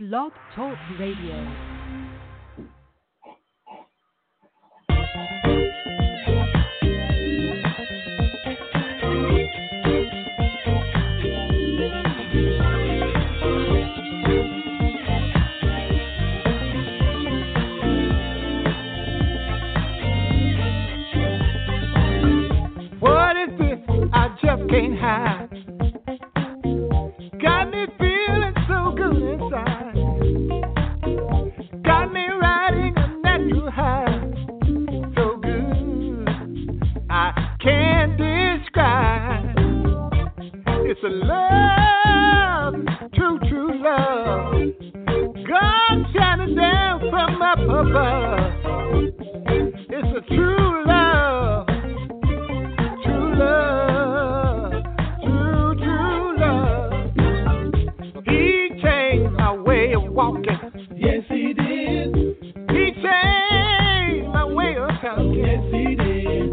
Blog Talk Radio. What is this? I just can't hide. Got me feeling so good inside. Got me riding a natural high. So good, I can't describe. It's a love, true, true love. God shining down from up above. It's a true love. True love, true, true love. He changed my way of walking. Yes, he did. He changed my way of talking. Yes, he did.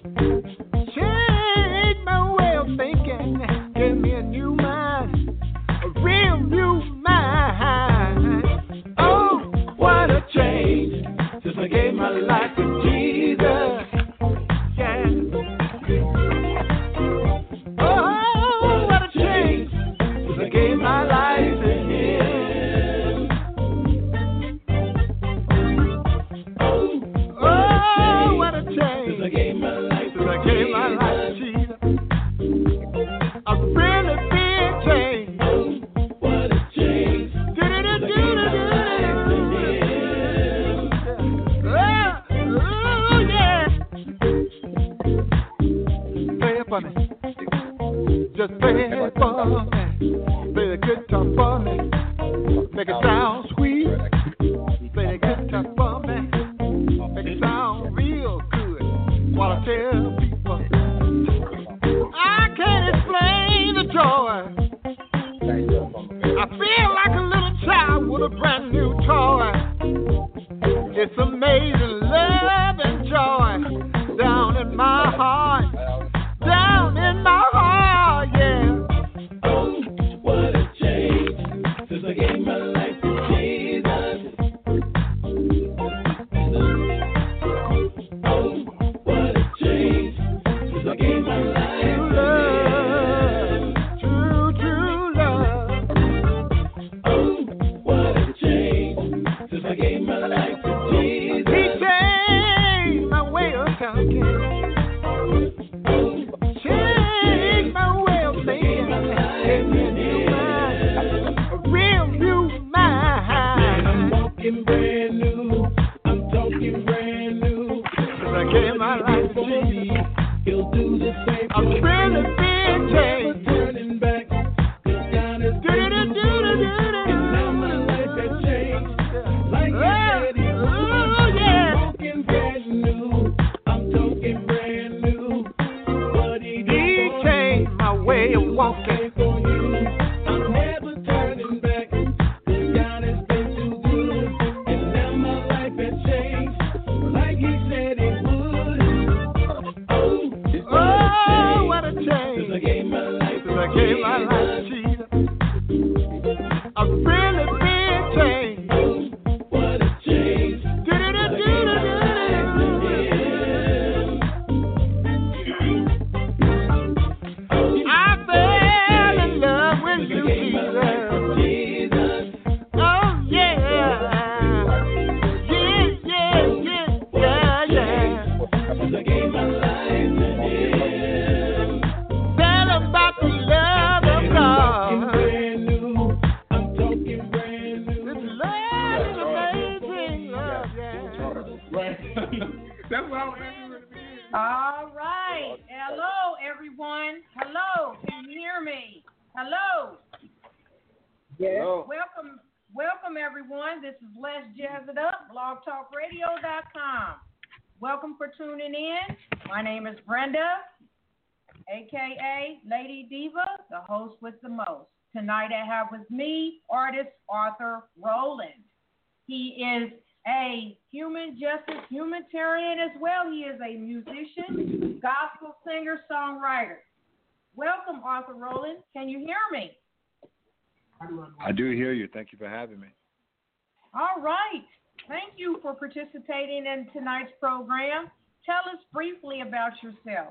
Changed my way of thinking. Gave me a new mind, a real new mind. Oh, what a change since I gave my life to Jesus. Yeah. Oh, what a change since I gave my life to Him. Oh, what a change since I gave my life to Jesus. I've really been changed. What a change. Oh, yeah. Play it for me. Just play it for me. Play the guitar for me. Make it sound sweet. Play the guitar for me. Make it sound real good. While I tell people, I can't explain the joy. I feel like a little child with a brand new toy. It's amazing love and joy down in my heart. Down in my heart, yeah. Oh, what a change since I gave my life to Jesus. Oh, what a change since I gave my life to love. True, true love. Oh, what a change since I gave my life to Jesus. He changed my way of talking. Change my way of thinking. Gave me a new mind, a real new mind. I'm walking brand new. I'm talking brand new. 'Cause I gave my life to Jesus. He'll do the same. I'm really being changed. Turning back. 'Cause God is good. And now my life has changed. Like He said He would. Oh, yeah. I'm walking brand new. I'm talking brand new. What He changed my way of walking for you. I'm never turning back. 'Cause God has been too good. And now my life has changed. Like He said it would. Oh, what a change. Since I gave my life to Jesus. I've really been changed. Oh, what a change. I fell in love with you, Jesus. Oh, yeah. Yeah. Since I gave my life to Him. Tell about the love of God. I'm talking brand new. This love is amazing love, yeah. Right. That's what I was All right. Hello, everyone. Hello. Can you hear me? Hello. Yes. Welcome, everyone. This is Let's Jazz It Up, blogtalkradio.com. Welcome for tuning in. My name is Brenda, a.k.a. Lady Diva, the host with the most. Tonight I have with me artist Arthur Rowland. He is a human justice humanitarian as well. He is a musician, gospel singer, songwriter. Welcome, Arthur Rowland. Can you hear me? I do hear you. Thank you for having me. All right. Thank you for participating in tonight's program. Tell us briefly about yourself.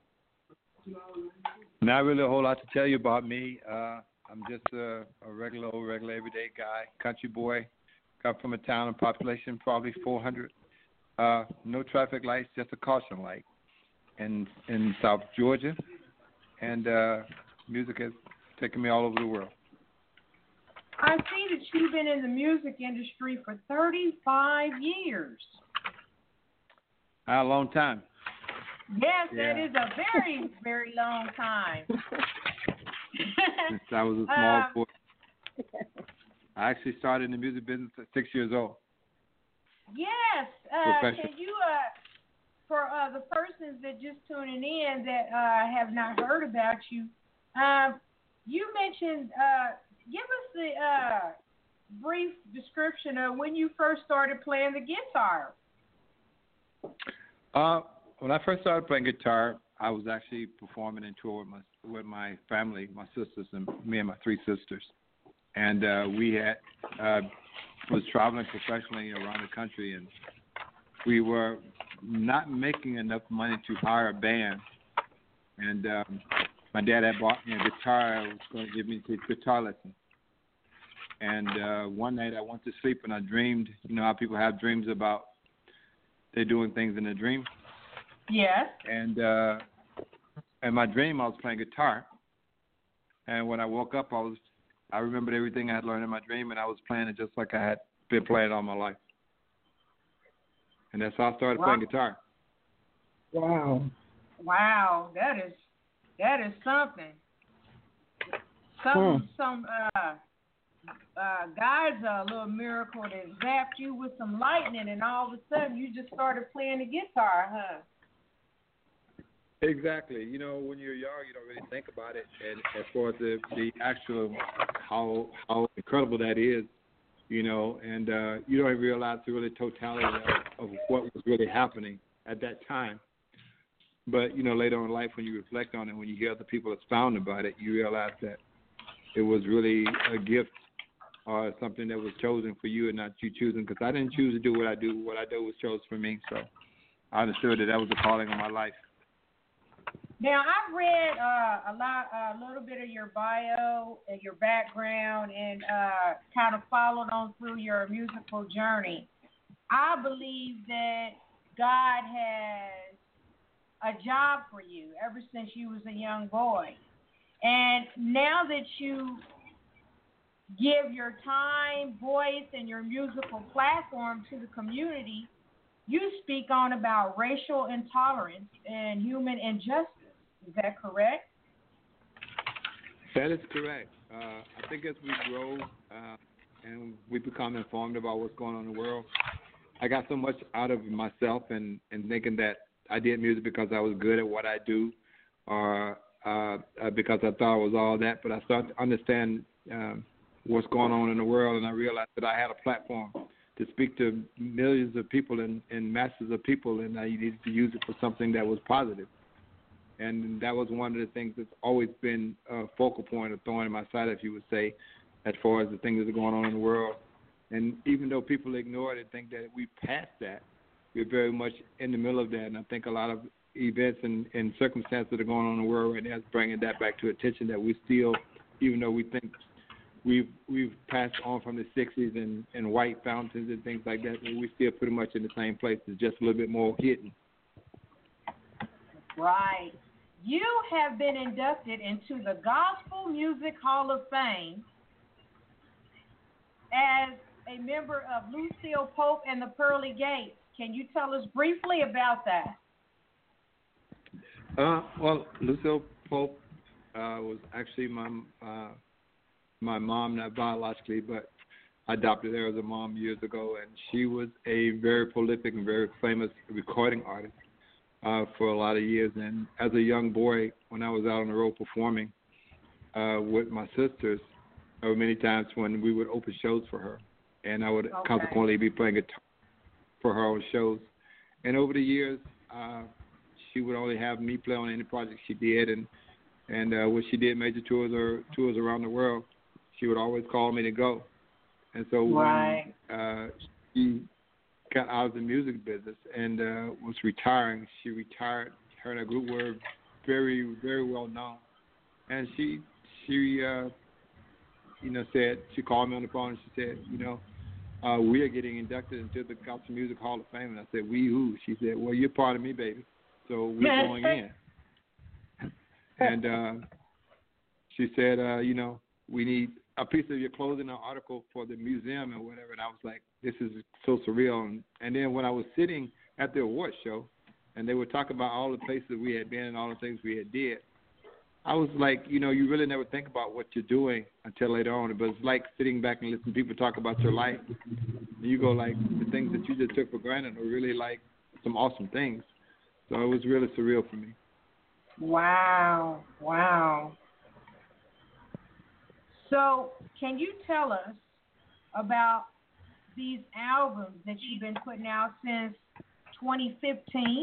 Not really a whole lot to tell you about me. I'm just a regular everyday guy, country boy. Come from a town of population probably 400. No traffic lights, just a caution light in South Georgia. And music has taken me all over the world. I see that you've been in the music industry for 35 years. A long time. Yes, Yeah. that is a very, very long time. Since I was a small boy. I actually started in the music business at 6 years old. Yes. Can you, for the persons that just tuning in that have not heard about you, you mentioned, give us the brief description of when you first started playing the guitar. When I first started playing guitar, I was actually performing in tour with my family, my sisters, and me and my three sisters. And we was traveling professionally around the country, and we were not making enough money to hire a band. And my dad had bought me a guitar. I was going to give me a guitar lesson. And one night I went to sleep and I dreamed. You know how people have dreams about they're doing things in a dream? Yes. And in my dream I was playing guitar. And when I woke up, I remembered everything I had learned in my dream, and I was playing it just like I had been playing all my life. And that's how I started playing guitar. Wow. Wow, that is something. Some God's a little miracle that zapped you with some lightning, and all of a sudden you just started playing the guitar, huh? Exactly. You know, when you're young, you don't really think about it, and as far as the actual how incredible that is, you know, and you don't even realize the really totality of what was really happening at that time. But you know, later on in life, when you reflect on it, when you hear other people expound about it, you realize that it was really a gift or something that was chosen for you and not you choosing. Because I didn't choose to do what I do. What I do was chosen for me. So I understood that was the calling of my life. Now, I've read a little bit of your bio and your background, and kind of followed on through your musical journey. I believe that God has a job for you ever since you was a young boy. And now that you give your time, voice, and your musical platform to the community, you speak on about racial intolerance and human injustice. Is that correct? That is correct. I think as we grow and we become informed about what's going on in the world, I got so much out of myself and thinking that I did music because I was good at what I do, or because I thought I was all that. But I started to understand what's going on in the world, and I realized that I had a platform to speak to millions of people and masses of people, and I needed to use it for something that was positive. And that was one of the things that's always been a focal point, a thorn in my side, if you would say, as far as the things that are going on in the world. And even though people ignore it and think that we passed that, we're very much in the middle of that. And I think a lot of events and circumstances that are going on in the world right now is bringing that back to attention, that we still, even though we think we've passed on from the 60s and white fountains and things like that, we're still pretty much in the same place. It's just a little bit more hidden. Right. You have been inducted into the Gospel Music Hall of Fame as a member of Lucille Pope and the Pearly Gates. Can you tell us briefly about that? Well, Lucille Pope was actually my mom, not biologically, but I adopted her as a mom years ago, and she was a very prolific and very famous recording artist for a lot of years. And as a young boy, when I was out on the road performing with my sisters, there were many times when we would open shows for her, and I would consequently be playing guitar for her on shows. And over the years, she would only have me play on any project she did, and when she did major tours or tours around the world, she would always call me to go. And so Right. when she got out of the music business and was retiring, she retired. Her and her group were very, very well known. And she said, she called me on the phone and she said, we are getting inducted into the Gospel Music Hall of Fame. And I said, we who? She said, well, you're part of me, baby. So we're going in. And she said, we need a piece of your clothing, an article for the museum or whatever. And I was like, this is so surreal. And then when I was sitting at the awards show and they were talking about all the places we had been and all the things we had did, I was like, you really never think about what you're doing until later on. But it's like sitting back and listening to people talk about your life. And you go like, the things that you just took for granted are really like some awesome things. So it was really surreal for me. Wow. So can you tell us about these albums that you've been putting out since 2015?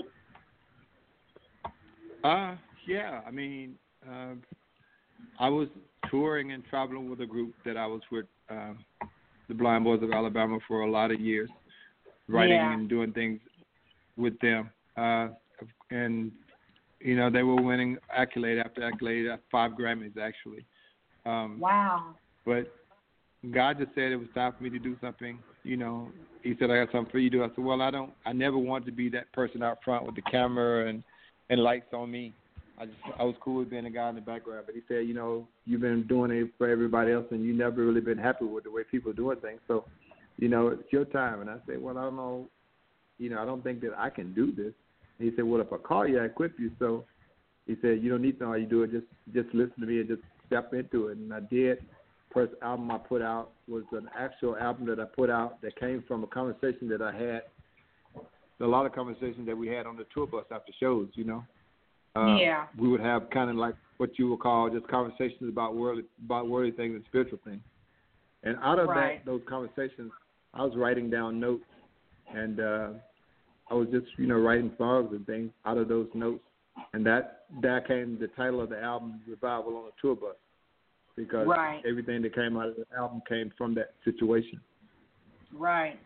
Yeah. I mean, I was touring and traveling with a group that I was with, the Blind Boys of Alabama, for a lot of years, writing and doing things with them. And, they were winning accolade after accolade, 5 Grammys, actually. Wow. But God just said it was time for me to do something. He said, I got something for you to do. I said, well, I never wanted to be that person out front with the camera and lights on me. I was cool with being a guy in the background. But he said, you've been doing it for everybody else and you never really been happy with the way people are doing things. So, it's your time. And I said, well, I don't know. I don't think that I can do this. And he said, well, if I call you, I equip you. So he said, you don't need to know how you do it. Just listen to me and just step into it. And I did. First album I put out was an actual album that I put out that came from a conversation that I had, a lot of conversations that we had on the tour bus after shows, We would have kind of like what you would call just conversations about worldly things and spiritual things. And out of those conversations, I was writing down notes, and I was just, writing songs and things out of those notes. And that came the title of the album, Revival on the Tour Bus, because everything that came out of the album came from that situation. Right.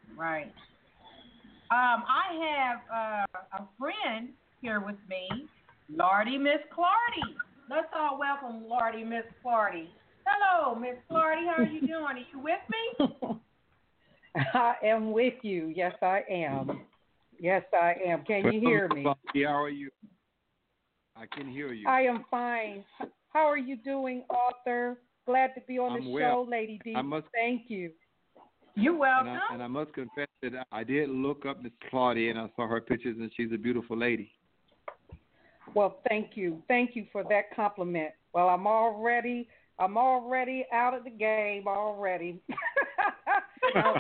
I have a friend here with me, Lordy Miss Clardy. Let's all welcome Lordy Miss Clardy. Hello, Miss Clardy. How are you doing? Are you with me? I am with you. Yes, I am. Can you hear me? How are you? I can hear you. I am fine. How are you doing, Arthur? Glad to be on the show, Lady D. Thank you. You're welcome. And I must confess that I did look up Miss Claudia, and I saw her pictures, and she's a beautiful lady. Well, thank you. Thank you for that compliment. Well, I'm already out of the game already. No,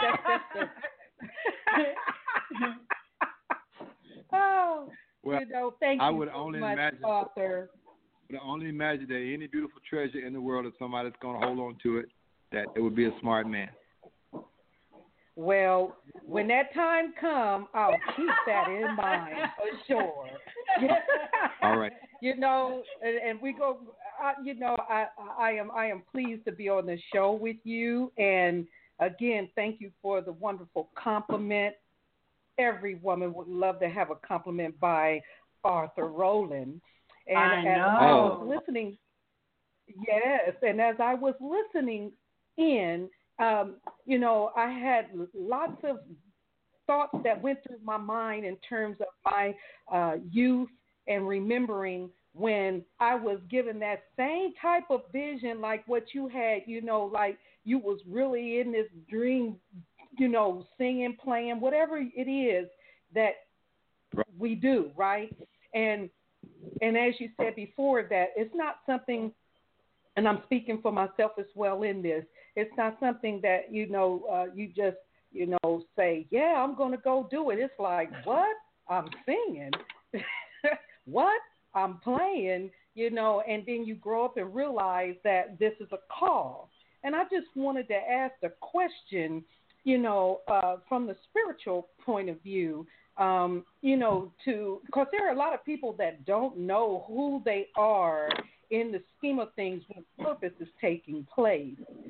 thank I you would so only much, imagine, Arthur. I would only imagine that any beautiful treasure in the world, if somebody's going to hold on to it, that it would be a smart man. Well, when that time comes, I'll keep that in mind for sure. All right. And we go. I am pleased to be on the show with you. And again, thank you for the wonderful compliment. Every woman would love to have a compliment by Arthur Rowland. And I know. As I was listening, yes, and as I was listening in, I had lots of thoughts that went through my mind in terms of my youth and remembering when I was given that same type of vision like what you had, like you was really in this dream, singing, playing, whatever it is that we do, right? And as you said before, that it's not something, and I'm speaking for myself as well in this, it's not something that, you just, say, yeah, I'm going to go do it. It's like, what? I'm singing. What? I'm playing, and then you grow up and realize that this is a call. And I just wanted to ask a question, from the spiritual point of view, because there are a lot of people that don't know who they are in the scheme of things when purpose is taking place.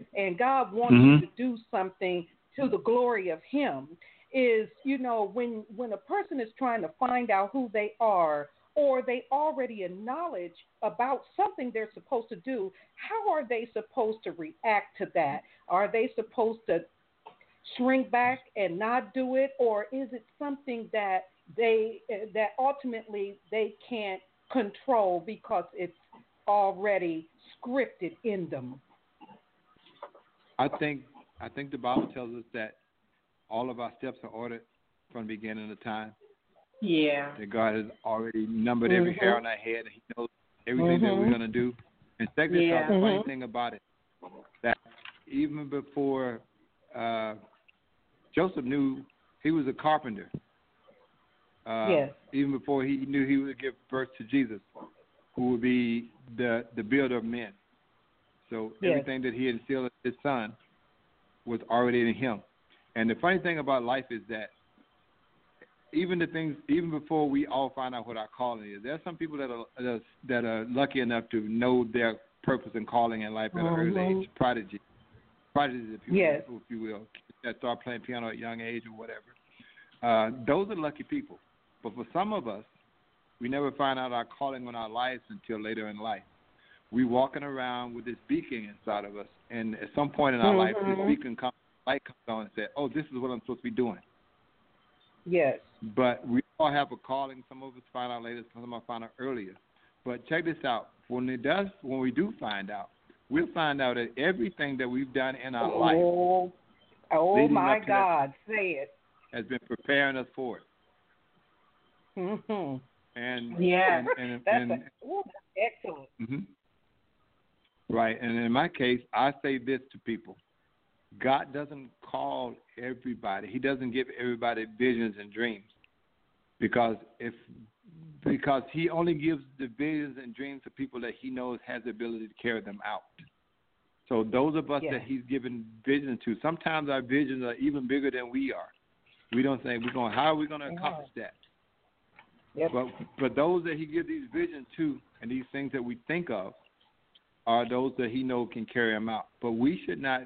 and God wants you to do something to the glory of Him, is, when a person is trying to find out who they are, or they already have knowledge about something they're supposed to do, how are they supposed to react to that? Are they supposed to shrink back and not do it, or is it something that that ultimately they can't control because it's already scripted in them? I think the Bible tells us that all of our steps are ordered from the beginning of time. Yeah. That God has already numbered every hair on our head, and He knows everything that we're going to do. And check this out, the funny thing about it, that even before Joseph knew he was a carpenter, even before he knew he would give birth to Jesus, who would be the builder of men. So everything that He instilled in His Son was already in Him. And the funny thing about life is that even before we all find out what our calling is, there are some people that are lucky enough to know their purpose and calling in life at an early age, prodigies, if you will, that start playing piano at a young age or whatever. Those are lucky people. But for some of us, we never find out our calling in our lives until later in life. We walking around with this beacon inside of us, and at some point in our life, this beacon light comes on and says, "Oh, this is what I'm supposed to be doing." Yes. But we all have a calling. Some of us find out later, some of us find out earlier. But check this out. When we do find out, we'll find out that everything that we've done in our life, my God, say it, has been preparing us for it. Mm-hmm. And that's excellent. Mm-hmm. Right. And in my case, I say this to people: God doesn't call everybody. He doesn't give everybody visions and dreams, because He only gives the visions and dreams to people that He knows has the ability to carry them out. So those of us that He's given visions to, sometimes our visions are even bigger than we are. We don't think how are we going to accomplish that? Yep. But those that He gives these visions to, and these things that we think of, are those that He knows can carry them out. But we should not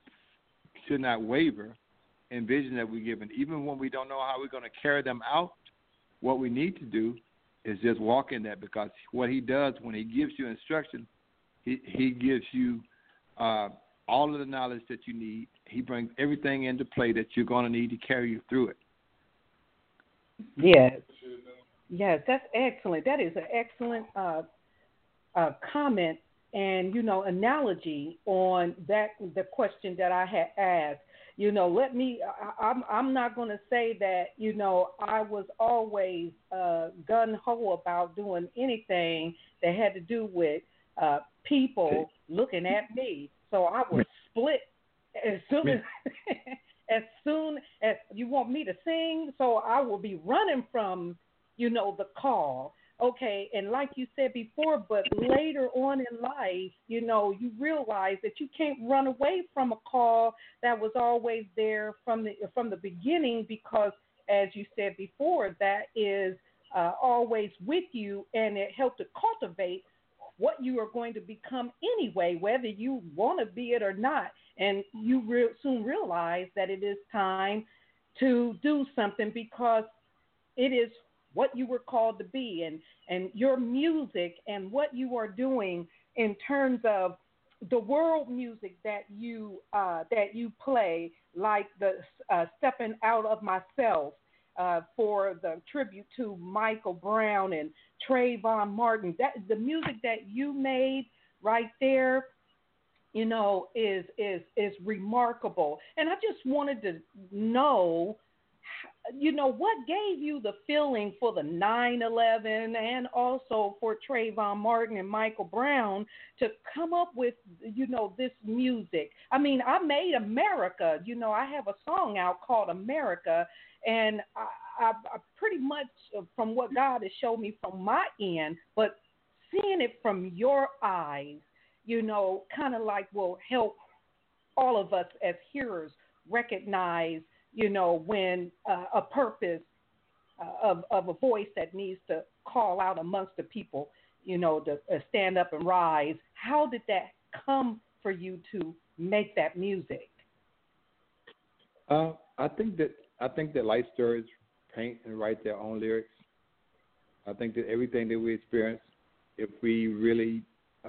waver in vision that we're given. Even when we don't know how we're going to carry them out, what we need to do is just walk in that, because what He does when He gives you instruction, He gives you all of the knowledge that you need. He brings everything into play that you're going to need to carry you through it. Yes, that's excellent. That is an excellent comment and, analogy on the question that I had asked. I'm not going to say that, I was always gun-ho about doing anything that had to do with people looking at me. So I was split as soon as you want me to sing, so I will be running from, the call. Okay, and like you said before, but later on in life, you realize that you can't run away from a call that was always there from the beginning, because, as you said before, that is always with you, and it helped to cultivate what you are going to become anyway, whether you want to be it or not. And you soon realize that it is time to do something, because it is what you were called to be, and your music and what you are doing in terms of the world music that you play, like the Stepping Out of Myself, for the tribute to Michael Brown and Trayvon Martin. That the music that you made right there, is remarkable. And I just wanted to know, what gave you the feeling for the 9/11 and also for Trayvon Martin and Michael Brown to come up with, this music? I mean, I made America. I have a song out called America, and I pretty much, from what God has showed me from my end, but seeing it from your eyes, kind of like will help all of us as hearers recognize, when a purpose of a voice that needs to call out amongst the people, to stand up and rise. How did that come for you to make that music? I think that life stories paint and write their own lyrics. I think that everything that we experience, if we really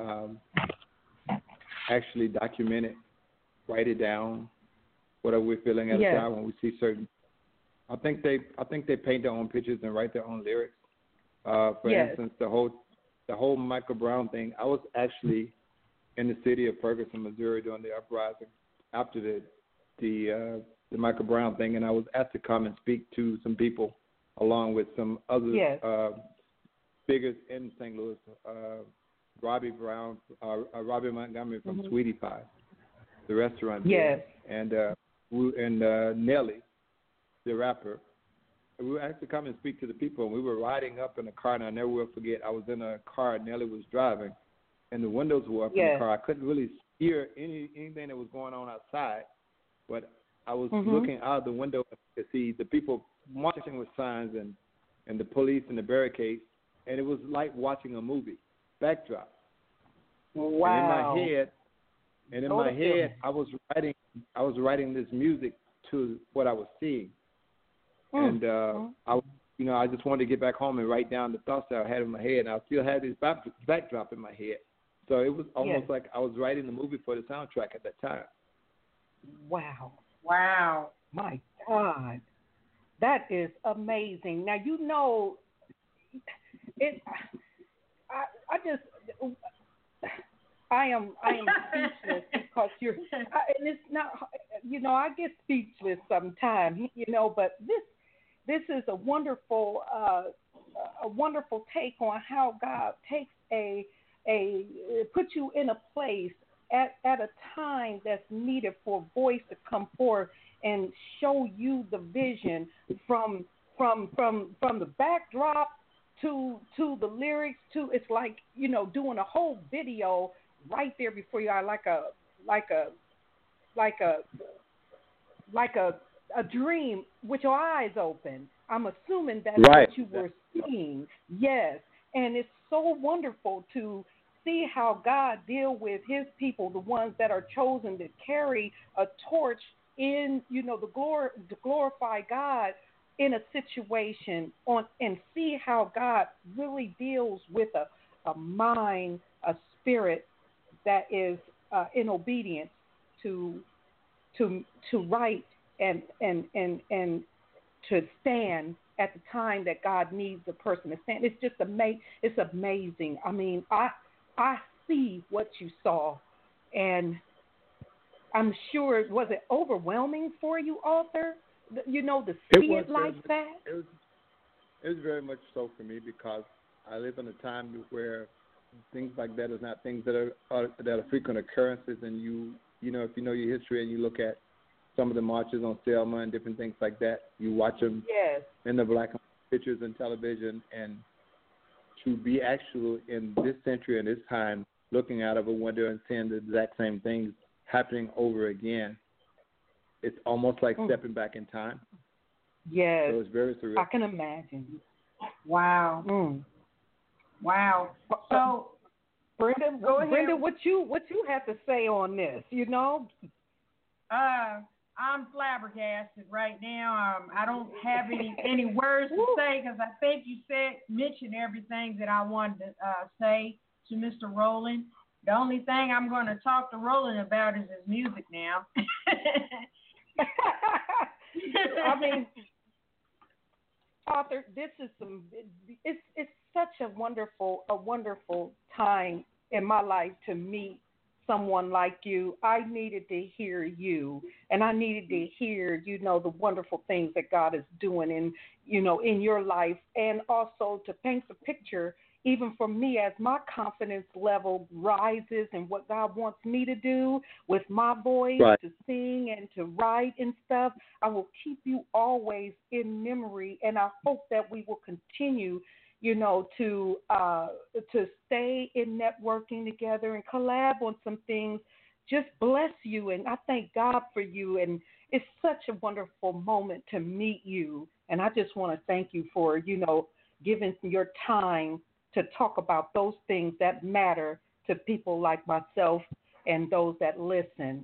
actually document it, write it down, whatever we're feeling at a time when we see certain. I think they paint their own pictures and write their own lyrics. For instance, the whole Michael Brown thing. I was actually in the city of Ferguson, Missouri, during the uprising after the Michael Brown thing, and I was asked to come and speak to some people, along with some other figures in St. Louis. Robbie Montgomery from Sweetie Pie, the restaurant. And Nelly, the rapper. We were asked to come and speak to the people, and we were riding up in a car, and I never will forget, I was in a car, Nelly was driving, and the windows were up in the car. I couldn't really hear anything that was going on outside, but I was looking out the window to see the people marching with signs and the police and the barricades, and it was like watching a movie, backdrop. Wow. And in my head, I was writing this music to what I was seeing. And I just wanted to get back home and write down the thoughts that I had in my head, and I still had this backdrop in my head. So it was almost like I was writing the movie for the soundtrack at that time. Wow. My God. That is amazing. Now, I am speechless because and it's not, I get speechless sometimes, but this is a wonderful take on how God takes puts you in a place at a time that's needed for a voice to come forth and show you the vision from the backdrop to the lyrics to, it's like, doing a whole video right there before you are, like a dream with your eyes open. I'm assuming that's what you were seeing. Yes. And it's so wonderful to see how God deal with his people, the ones that are chosen to carry a torch in, to glorify God in a situation and see how God really deals with a mind, a spirit that is in obedience to write and to stand at the time that God needs a person to stand. It's just it's amazing. I mean, I see what you saw, and I'm sure, was it overwhelming for you, Arthur? To see it like that? It was very much so for me, because I live in a time where things like that is not things that are frequent occurrences, and if you know your history and you look at some of the marches on Selma and different things like that, you watch them in the black and white pictures and television, and to be actual in this century and this time, looking out of a window and seeing the exact same things happening over again, it's almost like stepping back in time. Yes. So it's very surreal. I can imagine. Wow. Wow. So, Brenda, what you have to say on this? I'm flabbergasted right now. I don't have any words to say, because I think you mentioned everything that I wanted to say to Mr. Roland. The only thing I'm going to talk to Roland about is his music now. I mean, Arthur, this is it's such a wonderful time in my life to meet someone like you. I needed to hear you, and I needed to hear, the wonderful things that God is doing in your life, and also to paint the picture, even for me, as my confidence level rises and what God wants me to do with my voice, to sing and to write and stuff. I will keep you always in memory, and I hope that we will continue to stay in networking together and collab on some things. Just bless you, and I thank God for you, and it's such a wonderful moment to meet you, and I just want to thank you for, giving your time to talk about those things that matter to people like myself and those that listen.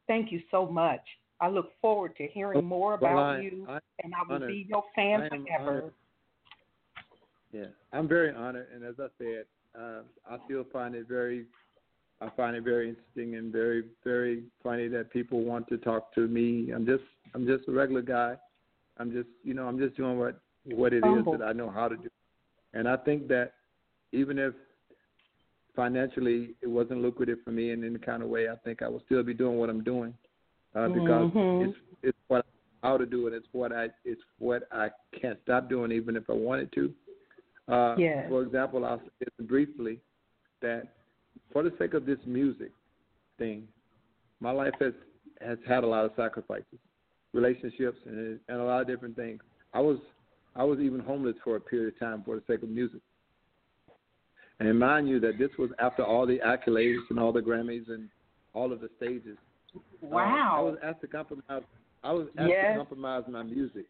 Thank you so much. I look forward to hearing more about you, and I will honored. be your fan I am forever. honored. Yeah, I'm very honored, and as I said, I find it very interesting and very, very funny that people want to talk to me. I'm just a regular guy. I'm just doing what it is that I know how to do. And I think that even if financially it wasn't lucrative for me in any kind of way, I think I will still be doing what I'm doing because it's what I know how to do it. It's what I can't stop doing even if I wanted to. For example, I'll say this briefly that for the sake of this music thing, my life has had a lot of sacrifices, relationships, and a lot of different things. I was even homeless for a period of time for the sake of music. And mind you that this was after all the accolades and all the Grammys and all of the stages. Wow. I was asked to compromise. To compromise my music,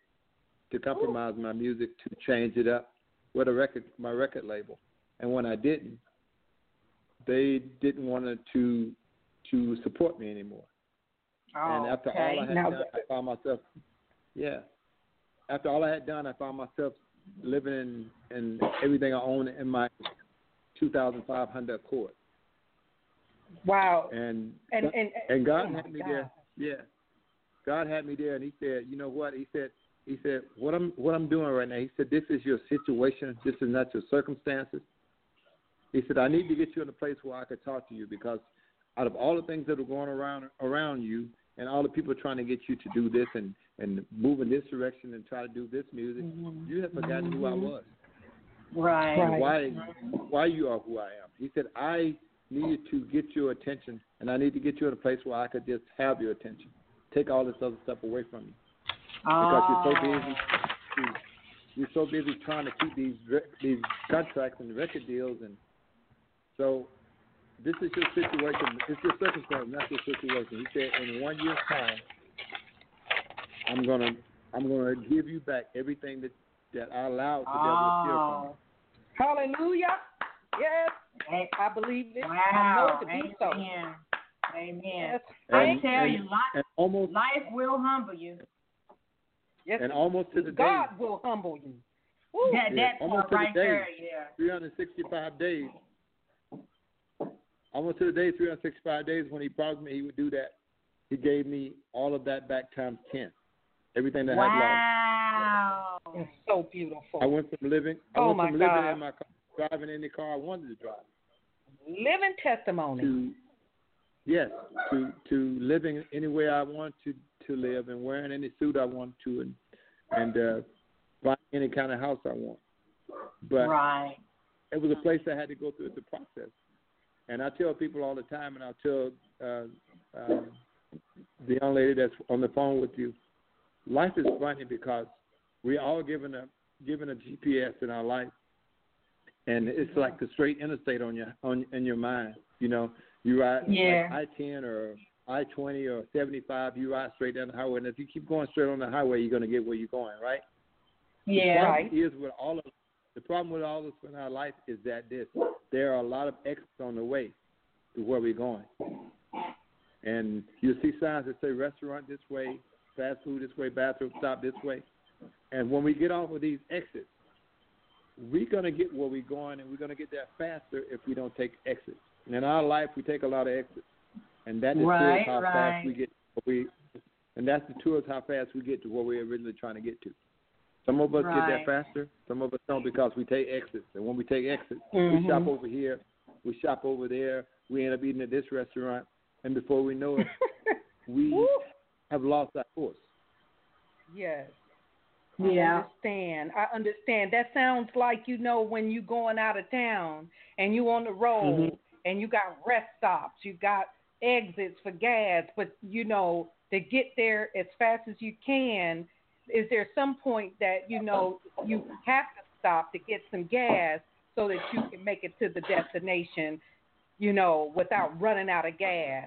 to change it up with my record label. And when I didn't, they didn't want to support me anymore. And after all I had done, I found myself, After all I had done, I found myself living in everything I own in my 2005 Honda Accord. Wow. And God had me there. Yeah. God had me there, and He said, "You know what?" He said, "What I'm doing right now." He said, "This is your situation. This is not your circumstances." He said, "I need to get you in a place where I could talk to you because out of all the things that are going around you, and all the people trying to get you to do this and move in this direction and try to do this music, you have forgotten who I was. Right. And why you are who I am." He said, "I needed to get your attention, and I need to get you in a place where I could just have your attention. Take all this other stuff away from you. Because you're so busy trying to keep these contracts and record deals. And so this is your situation. It's your circumstance, not your situation." He said, "In 1 year's time, I'm gonna give you back everything that I allowed the devil to steal from you." Hallelujah. Yes. I believe it. Wow. I know to be so. Amen. Yes. I tell you, life will humble you. Yes. And almost to the God day, will humble you. That almost part to the right day, there, yeah. 365 days. Almost to the day, 365 days when He promised me He would do that. He gave me all of that back times 10. Everything that I had lost. Wow. It's so beautiful. I went from living in my car, driving any car I wanted to drive. Living testimony. To living anywhere I want to live and wearing any suit I want to and buying any kind of house I want. But it was a place I had to go through the process. And I tell people all the time, and I'll tell the young lady that's on the phone with you, life is funny because we're all given a GPS in our life, and it's like the straight interstate in your mind. You know, you ride like I-10 or I-20 or 75, you ride straight down the highway, and if you keep going straight on the highway, you're going to get where you're going, right? Yeah. The problem with all this in our life is that there are a lot of exits on the way to where we're going. And you'll see signs that say restaurant this way, fast food this way, bathroom stop this way. And when we get off of these exits, we're going to get where we're going, and we're going to get there faster if we don't take exits. And in our life, we take a lot of exits. And that is how fast we get and that's the tour of how fast we get to where we're originally trying to get to. Some of us get there faster. Some of us don't because we take exits. And when we take exits, we shop over here, we shop over there, we end up eating at this restaurant, and before we know it, we have lost our course. Yes. Yeah. I understand. That sounds like, when you going out of town and you on the road and you got rest stops, you got exits for gas, but, to get there as fast as you can, is there some point that, you have to stop to get some gas so that you can make it to the destination, without running out of gas?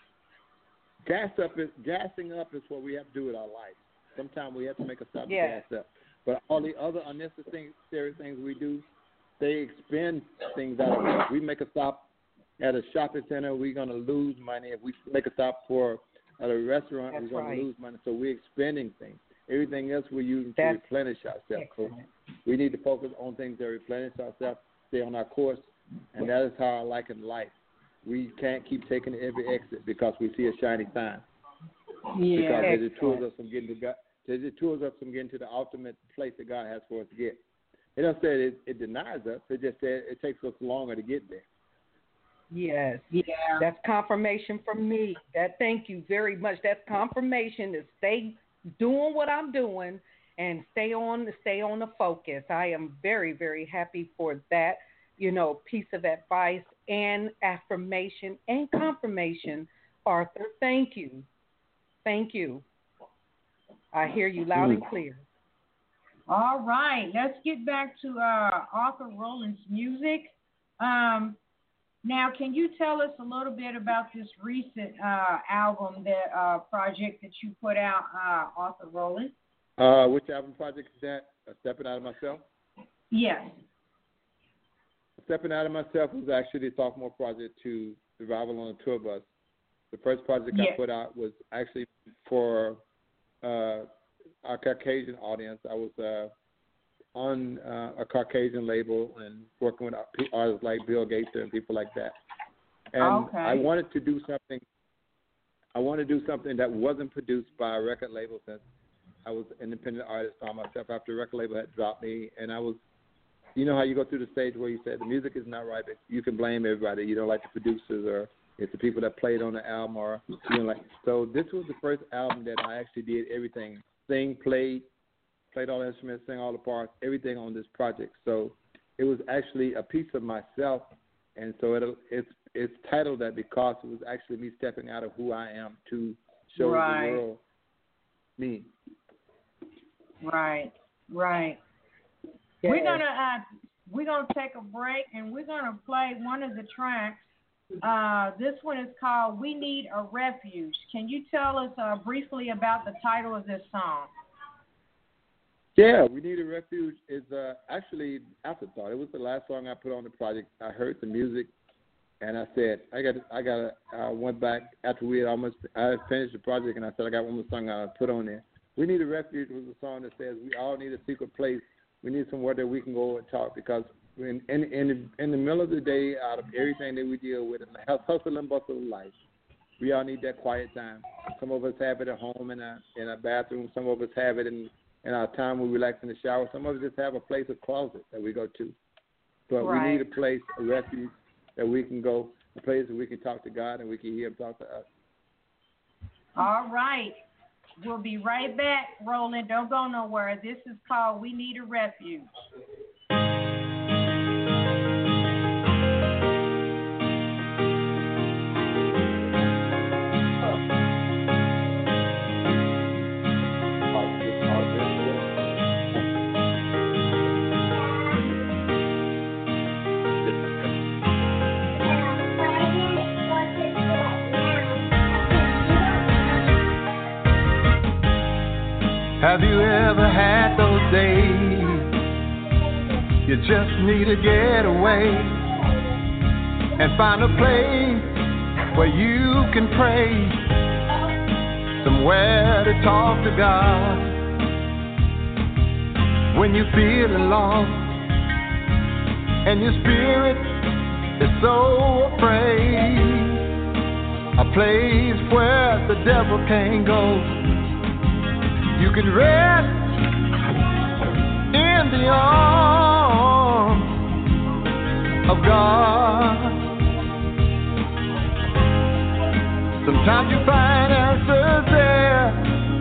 Gassing up is what we have to do with our life. Sometimes we have to make a stop to gas up. But all the other unnecessary things we do, they expend things out of us. We make a stop at a shopping center, we're going to lose money. If we make a stop for At a restaurant, That's we're going right. to lose money, so we're expending things. Everything else we're using to That's replenish ourselves. So excellent. we need to focus on things that replenish ourselves, stay on our course, and that is how I like in life. We can't keep taking every exit because we see a shiny sign. Yeah. Because it Excellent. deters us from getting to God. It deters us from getting to the ultimate place that God has for us to get. It don't say it denies us. It just says it takes us longer to get there. Yes. Yeah. That's confirmation from me. Thank you very much. That's confirmation to stay doing what I'm doing and stay on the focus. I am very, very happy for that, piece of advice and affirmation and confirmation, Arthur. Thank you. Thank you. I hear you loud and clear. All right, let's get back to Arthur Rowland's music. Now, can you tell us a little bit about this recent album, project that you put out, Arthur Rowland? Which album project is that? Stepping Out of Myself? Yes. Stepping Out of Myself was actually the sophomore project to Revival on a Tour Bus. The first project I put out was actually for our Caucasian audience. I was on a Caucasian label and working with artists like Bill Gates and people like that. And I wanted to do something. I wanted to do something that wasn't produced by a record label, since I was an independent artist by myself after a record label had dropped me. And I was, you know how you go through the stage where you say the music is not right, but you can blame everybody. You don't like the producers, or it's the people that played on the album, or So this was the first album that I actually did everything: sing, played all the instruments, sang all the parts, everything on this project. So it was actually a piece of myself, and so it's titled that because it was actually me stepping out of who I am to show the world me. Right. Yeah. We're gonna take a break, and we're gonna play one of the tracks. This one is called "We Need a Refuge." Can you tell us briefly about the title of this song? Yeah, "We Need a Refuge" is actually afterthought. It was the last song I put on the project. I heard the music, and I said, I went back after I had finished the project, and I said, I got one more song I put on there. "We Need a Refuge" was a song that says we all need a secret place. We need somewhere that we can go and talk, because in the middle of the day, out of everything that we deal with in the hustle and bustle of life, we all need that quiet time. Some of us have it at home in a bathroom. Some of us have it in our time we relax in the shower. Some of us just have a place, a closet that we go to. But we need a place, a refuge that we can go, a place where we can talk to God and we can hear Him talk to us. All right. We'll be right back, Roland. Don't go nowhere. This is called "We Need a Refuge." Have you ever had those days you just need to get away and find a place where you can pray, somewhere to talk to God when you're feeling lost and your spirit is so afraid? A place where the devil can't go. You can rest in the arms of God. Sometimes you find answers there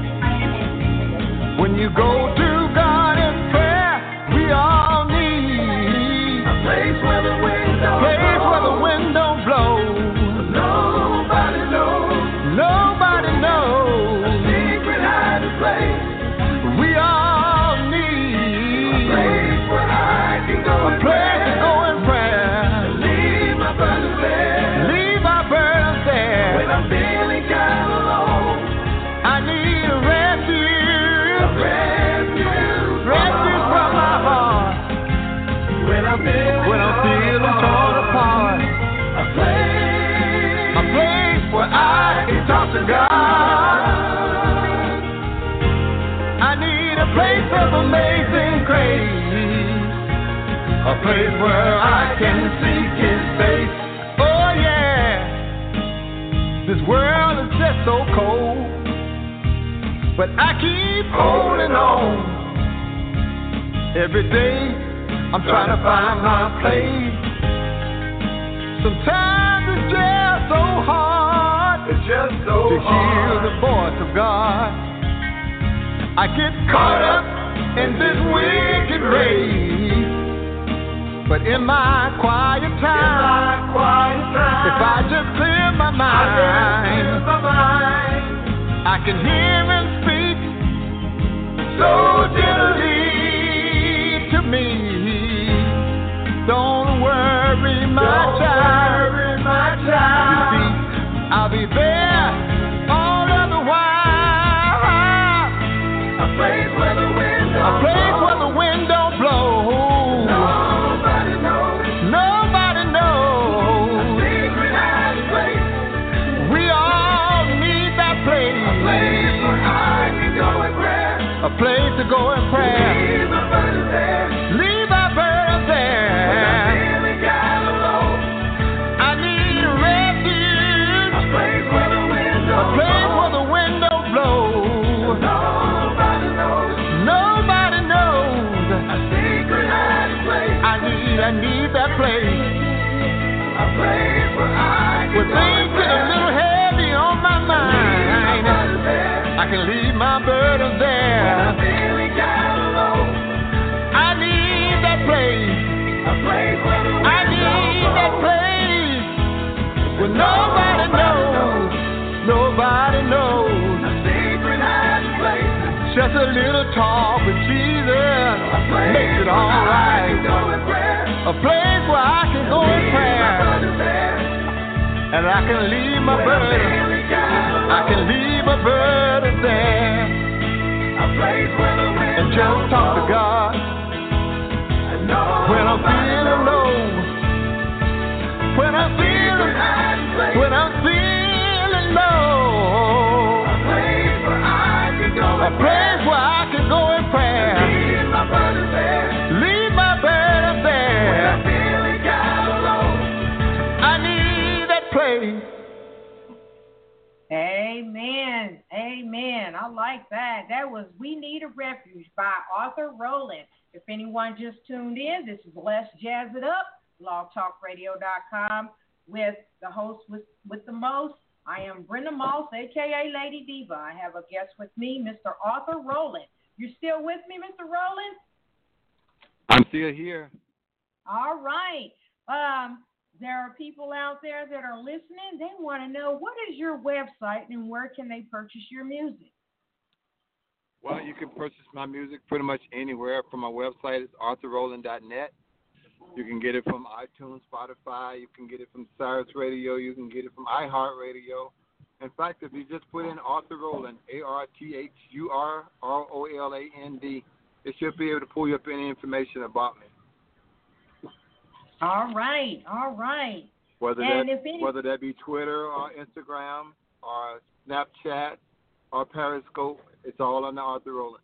when you go to God in prayer. We all need a place where the wind don't blow. Nobody knows. A secret hiding place. We all need a place where I can go. A place to go in prayer. Leave my burdens there. When I'm feeling kind of alone, I need a refuge. I need a place of amazing grace, a place where I can seek His face. Oh yeah, this world is just so cold, but I keep holding on. Every day I'm trying to find my place. Sometimes it's just so hard to hear the voice of God. I get caught up in this wicked race, but in my quiet time, if I just clear my mind, I can hear Him speak so gently to me. Don't worry, my child. You see, I'll be there all of the while. A place where the wind don't blow. Nobody knows. A secret hiding place. We all need that place. A place where I can go and pray. A place to go and pray. Leave my burdens there. Leave my burdens there. When I'm feeling kind of low, I need a refuge. A place where the wind don't blow. A place where the wind don't blow. Nobody knows. Nobody knows. A secret hiding place. I need that place. A place where I can go and pray. When things get a little heavy on my mind, I can leave my burdens there. When I'm feeling kind of low, I need that place. A place where the wind I need that place where nobody knows. Nobody knows. A secret hiding place. Just a little talk with Jesus makes it all right. A place where I can go in prayer, and I can leave my burdens. I can leave my burdens there, and just talk to God when I'm feeling low, when I'm feeling low. A place where I can go in prayer, leave my burdens there. When I'm feeling kind of low, I need that place. Amen. Amen. I like that. That was We Need a Refuge by Arthur Rowland. If anyone just tuned in, this is Let's Jazz It Up, blogtalkradio.com, with the host with the most. I am Brenda Moss, a.k.a. Lady Diva. I have a guest with me, Mr. Arthur Rowland. You're still with me, Mr. Rowland? I'm still here. All right. There are people out there that are listening. They want to know, what is your website and where can they purchase your music? Well, you can purchase my music pretty much anywhere. From my website, it's arthurrowland.net. You can get it from iTunes, Spotify. You can get it from Sirius Radio. You can get it from iHeartRadio. In fact, if you just put in Arthur Rowland, ARTHURROLAND, it should be able to pull you up any information about me. All right. Whether that be Twitter or Instagram or Snapchat or Periscope, it's all on the Arthur Rowland.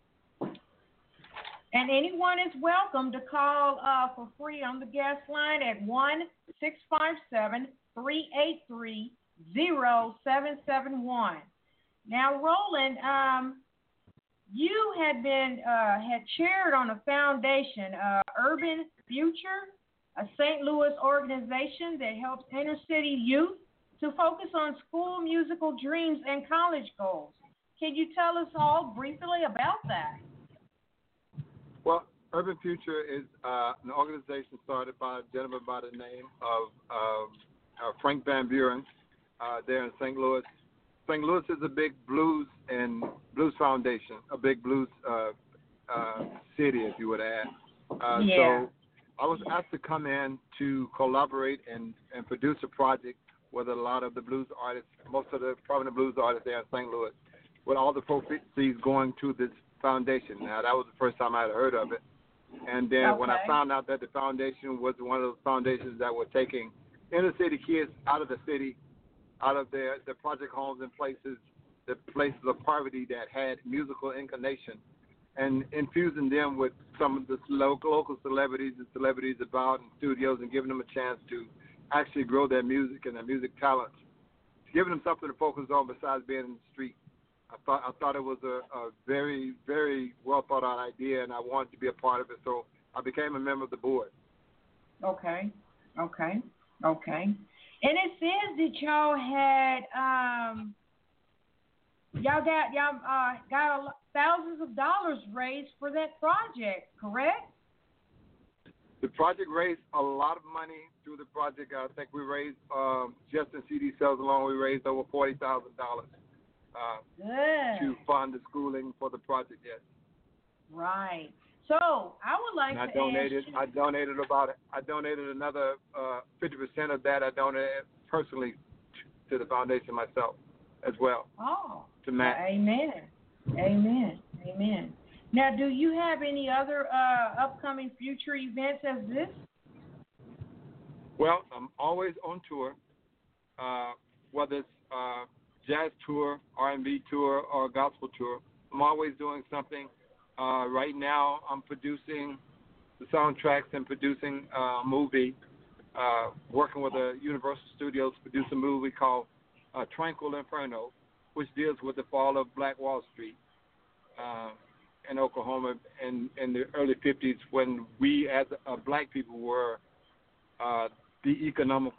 And anyone is welcome to call for free on the guest line at 1-657-383-0771. Now, Rowland, you had chaired on a foundation, Urban Future, a St. Louis organization that helps inner city youth to focus on school musical dreams and college goals. Can you tell us all briefly about that? Well, Urban Future is an organization started by a gentleman by the name of Frank Van Buren there in St. Louis. St. Louis is a big blues foundation, a big blues city, if you would add. So I was asked to come in to collaborate and produce a project with a lot of the blues artists, most of the prominent blues artists there in St. Louis, with all the proceeds going to this foundation. Now, that was the first time I had heard of it. And then when I found out that the foundation was one of those foundations that were taking inner city kids out of the city, out of their project homes and places, the places of poverty that had musical inclination, and infusing them with some of the local celebrities and celebrities about in studios, and giving them a chance to actually grow their music and their music talents, giving them something to focus on besides being in the street. I thought it was a very, very well thought out idea, and I wanted to be a part of it, so I became a member of the board. Okay. And it says that y'all had got thousands of dollars raised for that project, correct? The project raised a lot of money through the project. I think we raised, just in CD sales alone, we raised over $40,000 to fund the schooling for the project, yes. Right. So I would like and to I donated another 50% of that. I donated personally to the foundation myself as well. Oh. To Matt. Amen. Now, do you have any other upcoming future events as this? Well, I'm always on tour, whether it's jazz tour, R&B tour, or gospel tour. I'm always doing something. Right now, I'm producing the soundtracks and producing a movie, working with the Universal Studios to produce a movie called Tranquil Inferno, which deals with the fall of Black Wall Street in Oklahoma in the early 50s, when we as black people were the economic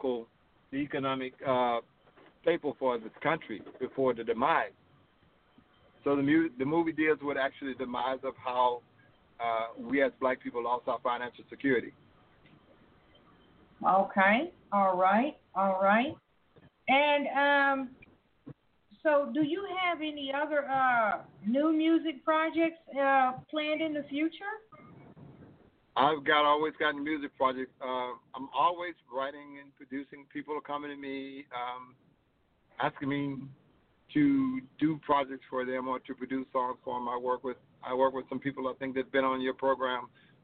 staple for this country before the demise. So the movie deals with actually the demise of how we as black people lost our financial security. Okay. All right. And so do you have any other new music projects planned in the future? I've always got music projects. I'm always writing and producing. People are coming to me, asking me to do projects for them or to produce songs for them. I work with some people I think that's been on your program.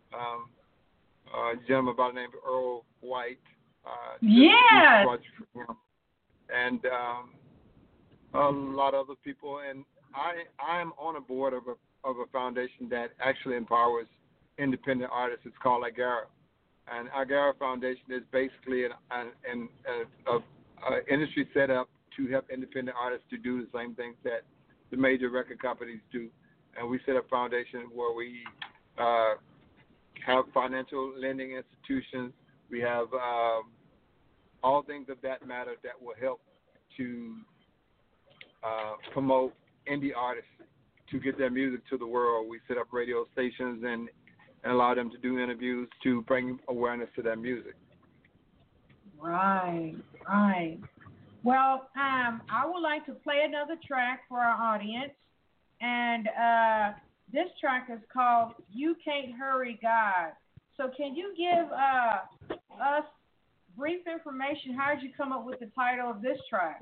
A gentleman by the name of Earl White. Yes. And a lot of other people. And I am on a board of a foundation that actually empowers independent artists. It's called Agara. And Agara Foundation is basically an industry set up to help independent artists to do the same things that the major record companies do. And we set up a foundation where we have financial lending institutions. We have all things of that matter that will help to promote indie artists to get their music to the world. We set up radio stations and allow them to do interviews to bring awareness to their music. Right. Well, I would like to play another track for our audience, and this track is called "You Can't Hurry God." So can you give us brief information? How did you come up with the title of this track?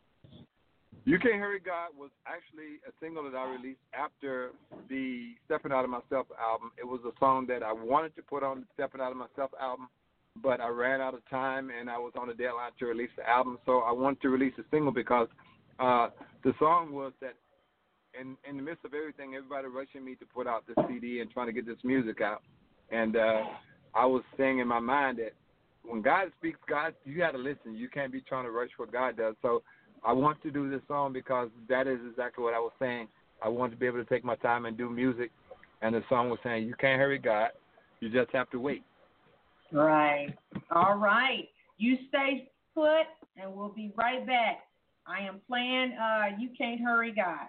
You Can't Hurry God was actually a single that I released after the Stepping Out of Myself album. It was a song that I wanted to put on the Stepping Out of Myself album, but I ran out of time and I was on a deadline to release the album. So I wanted to release a single because the song was that in the midst of everything, everybody rushing me to put out this CD and trying to get this music out. And I was saying in my mind that when God speaks, you got to listen. You can't be trying to rush what God does. So I want to do this song because that is exactly what I was saying. I want to be able to take my time and do music. And the song was saying, you can't hurry God. You just have to wait. Right. All right. You stay put, and we'll be right back. I am playing You Can't Hurry God.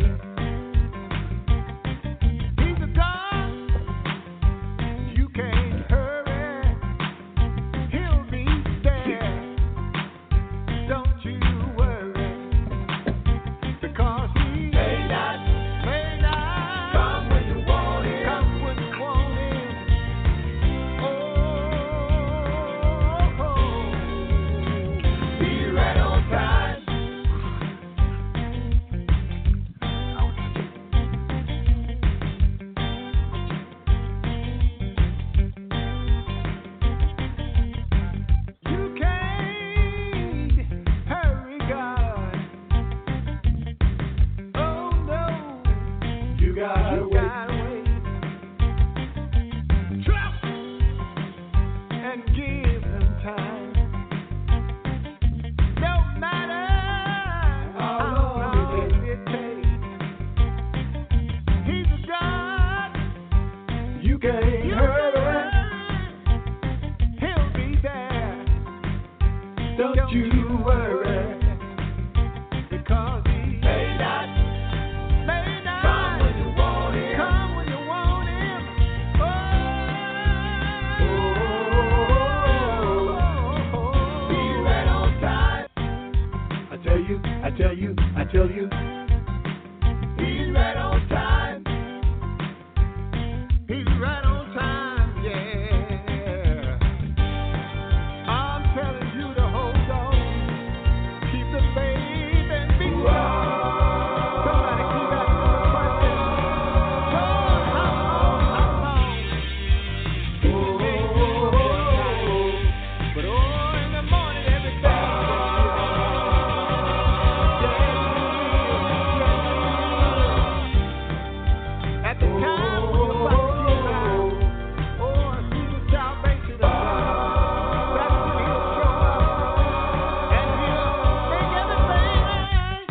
You can't Don't you worry, because he may not come when you want him. Come when you want him. He's right on time. I tell you, he's right on time. He's right on time, yeah. I'm telling you to hold on, keep the faith and be strong. Somebody keep asking the question, Lord, how long? But in the morning, everything. At the time when you're about to give out, I see the salvation of God. That's when He'll show up and He'll make everything right.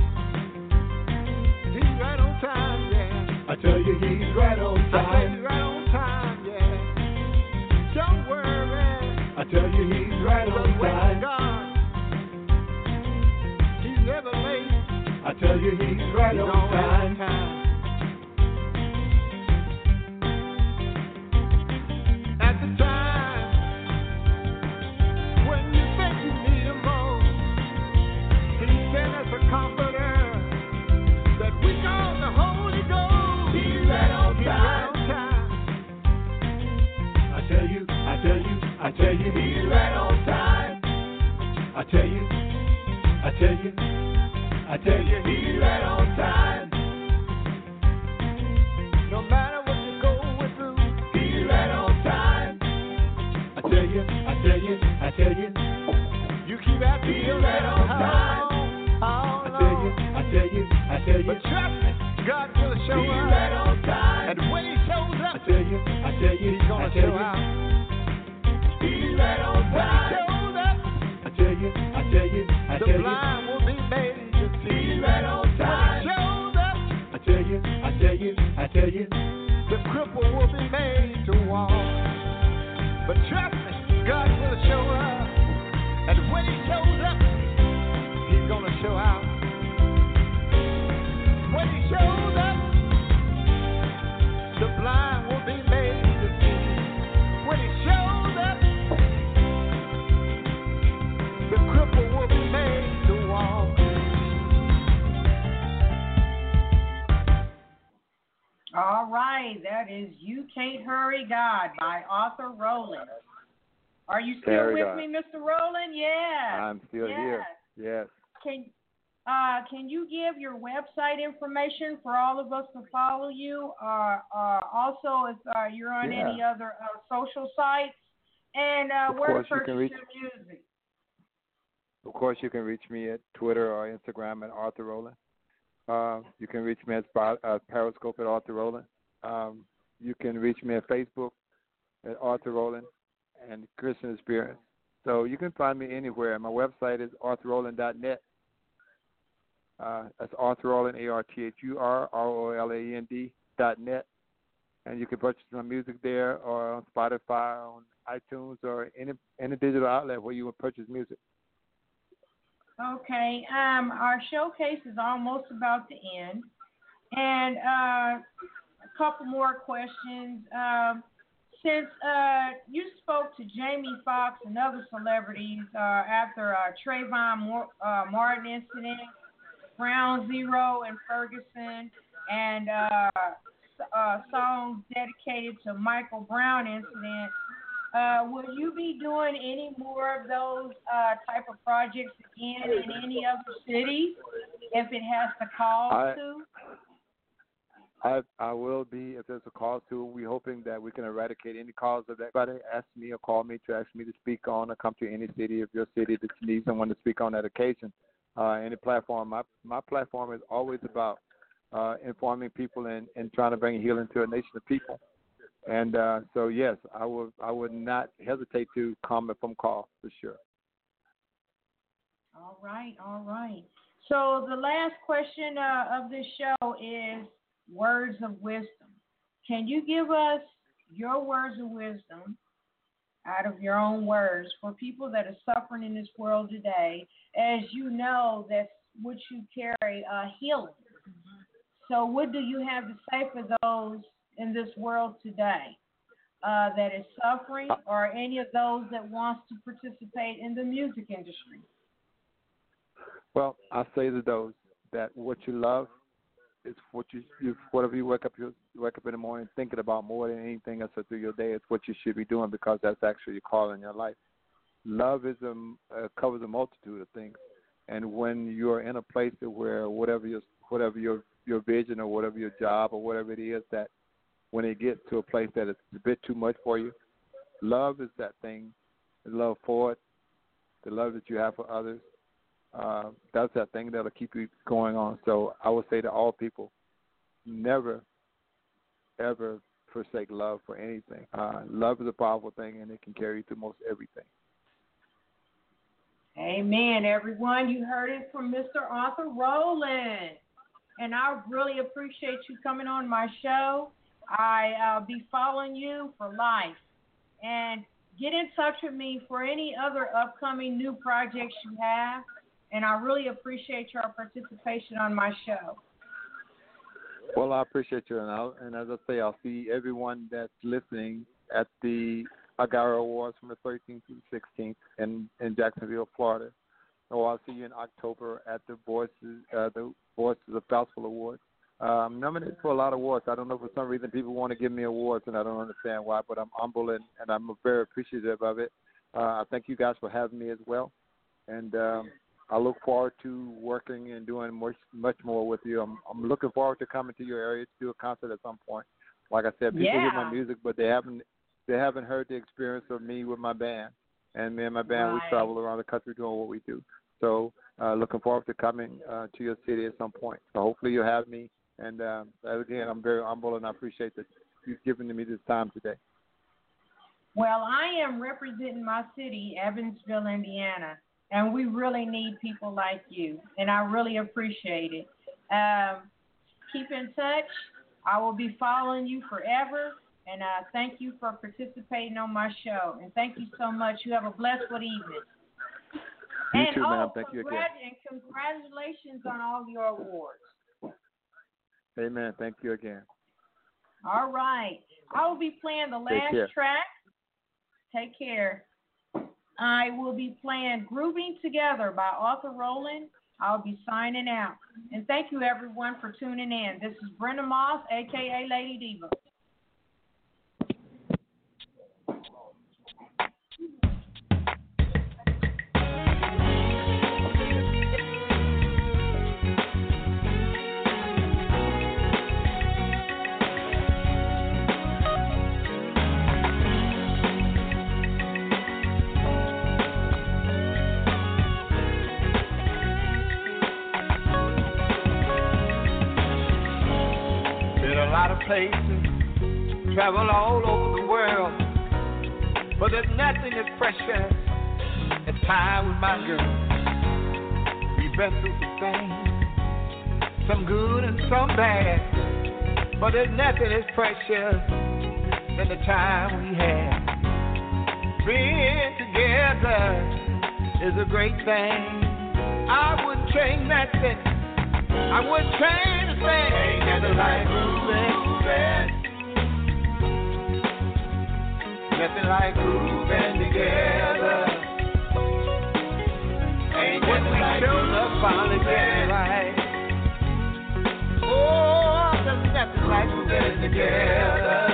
He's right on time, yeah. I tell you, He's right on time. I tell you, right on time, yeah. Don't worry. I tell you, He's right on time. God, He's never late. I tell you, He's right on time. At the time when you think you need Him most, He sent us a comforter that we call the Holy Ghost. He's right on time. I tell you, He's right on time. I tell you, He's right on time. No matter what you're going through, He's right on time. I tell you, you keep asking He's right on time. I tell you, but trust me, God will show up. He's right on time. And when He shows up, I tell you, He's gonna show out. He's right on time. When He shows up, I tell you, the blind will be made to see. He's right on time. When He shows up, I tell you, the cripple will be made to walk. But trust me, God will show up. And when He shows up, He's gonna show out. When He shows up, the blind will be made to see. When He shows up, the cripple will be made to walk. All right, that is You Can't Hurry God by Arthur Rowland. Are you still with me, Mr. Rowland? Yeah. I'm still here. Yes. Can you give your website information for all of us to follow you? Also, if you're on any other social sites, and where to purchase your music? Of course, you can reach me at Twitter or Instagram at Arthur Rowland. You can reach me at Periscope at Arthur Rowland. You can reach me at Facebook at Arthur Rowland and Christian Experience. So you can find me anywhere. My website is arthurrowland.net. That's Arthur Rowland, ARTHURROLAND.net. And you can purchase my music there or on Spotify, on iTunes, or any digital outlet where you would purchase music. Okay. Our showcase is almost about to end. And a couple more questions. Since you spoke to Jamie Foxx and other celebrities after Trayvon Martin incident, Ground Zero in Ferguson, and songs dedicated to Michael Brown incident, will you be doing any more of those type of projects again in any other city if it has to call to? I will be if there's a call to. We're hoping that we can eradicate any cause of that. Anybody ask me or call me to ask me to speak on or come to any city of your city that you need someone to speak on that occasion. Any platform. My platform is always about informing people and trying to bring healing to a nation of people. And so yes, I would not hesitate to come if I'm called for sure. All right. So the last question of this show is words of wisdom. Can you give us your words of wisdom out of your own words, for people that are suffering in this world today, as you know, that's what you carry, healing. So what do you have to say for those in this world today that is suffering, or any of those that wants to participate in the music industry? Well, I say to those that what you love is what whatever you wake up in the morning thinking about more than anything else through your day. It's what you should be doing, because that's actually your call in your life. Love is covers a multitude of things, and when you're in a place where whatever your vision or whatever your job or whatever it is, that when it gets to a place that it's a bit too much for you, love is that thing. The love for it, the love that you have for others. That's that thing that'll keep you going on. So I would say to all people, never, ever forsake love for anything. Love is a powerful thing, and it can carry you through most everything. Amen, everyone. You heard it from Mr. Arthur Rowland. And I really appreciate you coming on my show. I'll be following you for life. And get in touch with me for any other upcoming new projects you have. And I really appreciate your participation on my show. Well, I appreciate you. And as I say, I'll see everyone that's listening at the Agara Awards from the 13th to the 16th in Jacksonville, Florida. Or I'll see you in October at the Voices of Gospel Awards. I'm nominated for a lot of awards. I don't know, for some reason people want to give me awards, and I don't understand why, but I'm humble and I'm very appreciative of it. I thank you guys for having me as well. And I look forward to working and doing much more with you. I'm looking forward to coming to your area to do a concert at some point. Like I said, people hear my music, but they haven't heard the experience of me with my band. And me and my band, we travel around the country doing what we do. So looking forward to coming to your city at some point. So hopefully you'll have me. And again, I'm very humble, and I appreciate that you've given me this time today. Well, I am representing my city, Evansville, Indiana, and we really need people like you, and I really appreciate it. Keep in touch. I will be following you forever, and thank you for participating on my show. And thank you so much. You have a blessed evening. You too, ma'am. Thank you again. And congratulations on all your awards. Amen. Thank you again. All right. I will be playing the last track. Take care. I will be playing Grooving Together by Arthur Rowland. I'll be signing out. And thank you, everyone, for tuning in. This is Brenda Moss, a.k.a. Lady Diva. Places, travel all over the world, but there's nothing as precious as time with my girl. We've been through some things, some good and some bad, but there's nothing as precious than the time we had. Being together is a great thing. I wouldn't change nothing. I wouldn't change a thing. Ain't nothing like grooving. Nothing like grooving together. Ain't nothing like grooving finally getting right. Oh, there's nothing like grooving together.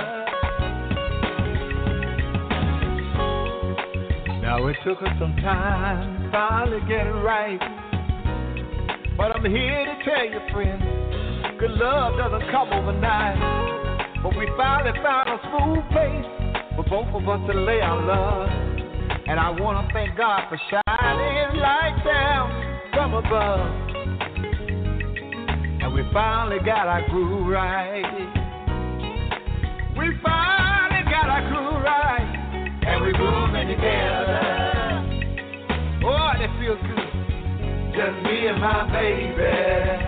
Now it took us some time to finally get it right. But I'm here to tell you, friend, good love doesn't come overnight. But we finally found a smooth place for both of us to lay our love. And I want to thank God for shining light down from above. And we finally got our groove right. We finally got our groove right. And we're grooving together. Oh, that feels good. Just me and my baby.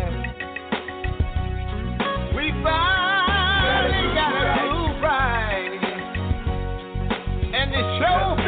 We finally got a groove right. And the show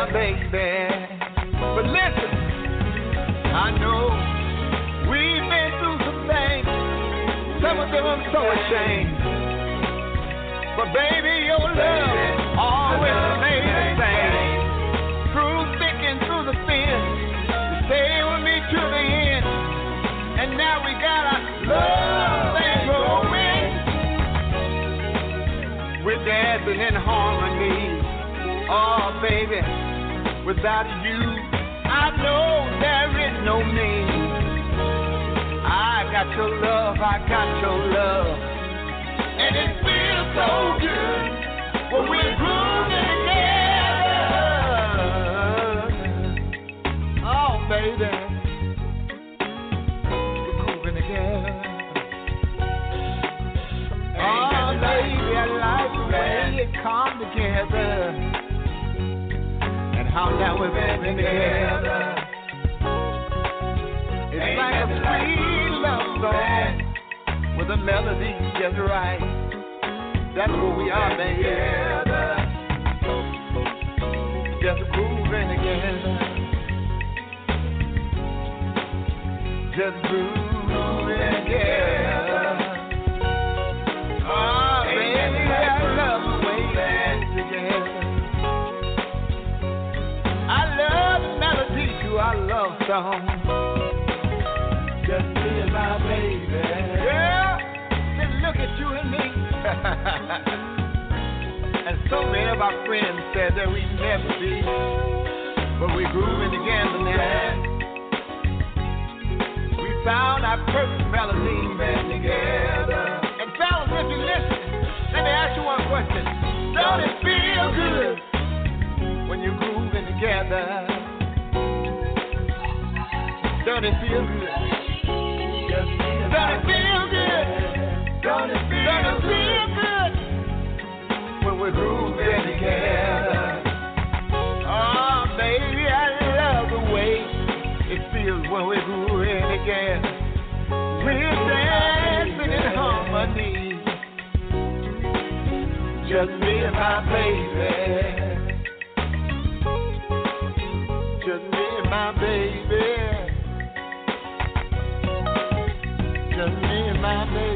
baby. But listen, I know we've been through some things. Some of them I'm so ashamed. But baby, your love always remains the same. Through thick and through the thin, you stay with me to the end. And now we got our love thing going. We're dancing in harmony. Oh, baby, without you, I know there is no me. I got your love, I got your love. And it feels so good when we're grooving together. Oh, baby, we're grooving together. Oh, baby, I like the way it come together. And how now we're living together. It's like a sweet love song with a melody just right. That's what we are, baby. Just grooving together. Just grooving together. Oh, baby, I love the way we're together. I love the melody to our love song. Just me and my baby. Yeah, just look at you and me. And so many of our friends said that we'd never be, but we're grooving together now. We found our perfect melody together. And fellas, if you listen, let me ask you one question. Don't it feel good when you're grooving together? Don't it feel good? Don't it feel good? Don't it feel good when we're grooving together? Oh, baby, I love the way it feels when we're grooving together. We're dancing in harmony. Just me and my baby. Just me and my baby. Just me and my baby.